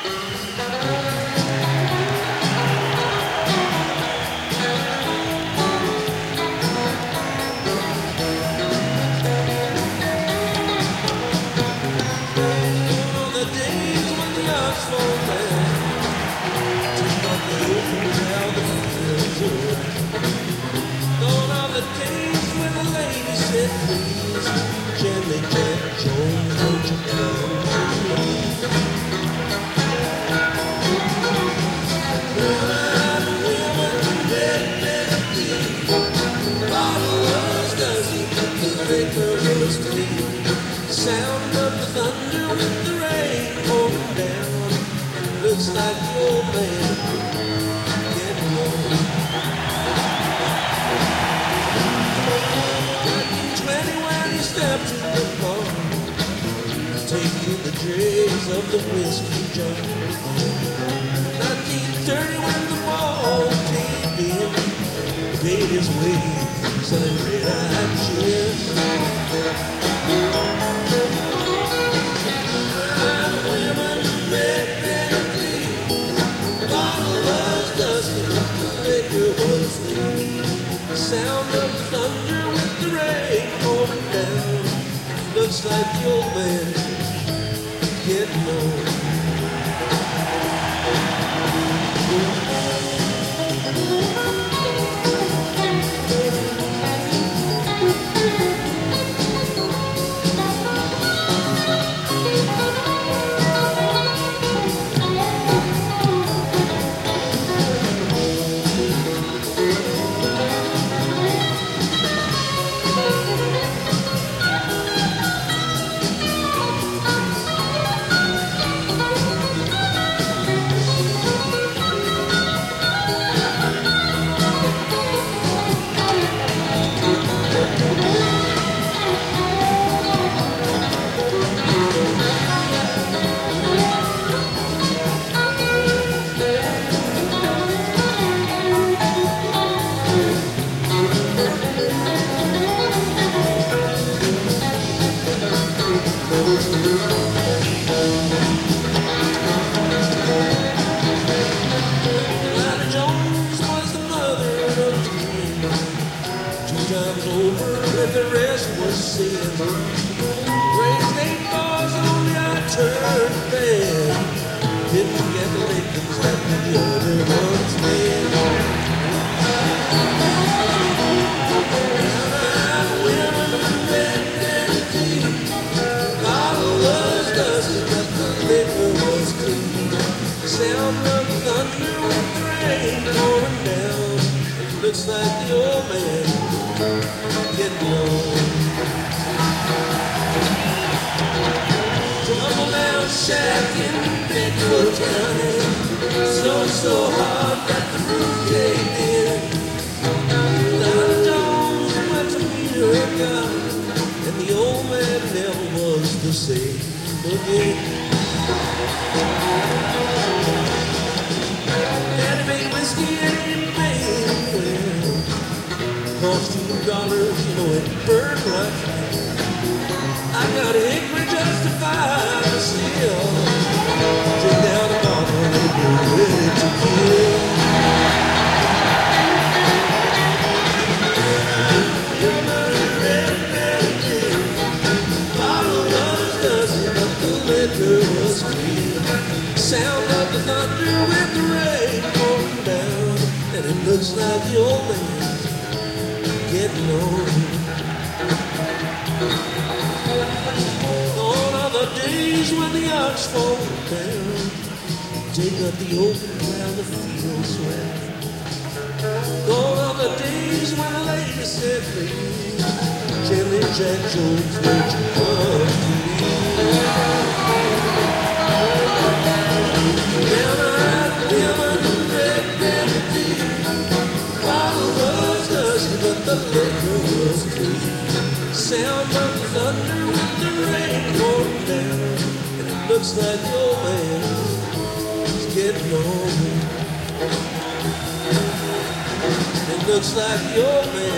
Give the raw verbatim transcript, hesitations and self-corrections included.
Sound of the thunder with the rain pouring down. Looks like the old man getting old. nineteen twenty when he stepped in the bar, taking the dregs of the whiskey jar. nineteen thirty when the ball came in, paid his way, selling red-eyed gin. Sound of the thunder with the rain pouring down. Looks like the old man getting old. Times over and the rest was sin. Raised eight bars on the I-turned bed. Didn't get the Lincolns that the other ones did. Brown-eyed women, red and deep. Bottle was dusty, but the liquor was clean. Sound of thunder with the rain pouring down. It looks like the old man getting old. Tumble down shack in Bigfoot County, snowed so hard that the roof caved in. Don Jones went to meet her God, and the old man never was the same again. Daddy made whiskey and he made it well. Cost two dollars, you know it burned like hell. I got a hickory just to find a seal. Take down a bottle and we're ready to kill. Bottle was dusty, but the liquor was clean. Sound of the thunder with the rain pouring down, and it looks like the old man getting old. Gone are the days when the ox fall down, take up the open ground, the fields wet. Gone are the days when the lady said please, Jelly Jack Jones, won't you come to me? Down-eyed women, red and deep. Bottle was dusty, but the liquor was clean. Sound of the thunder with the rain pouring down, and it looks like the old man is getting old. It looks like the old man